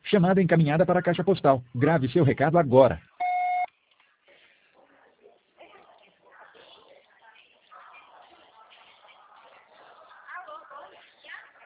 Chamada encaminhada para a caixa postal. Grave seu recado agora.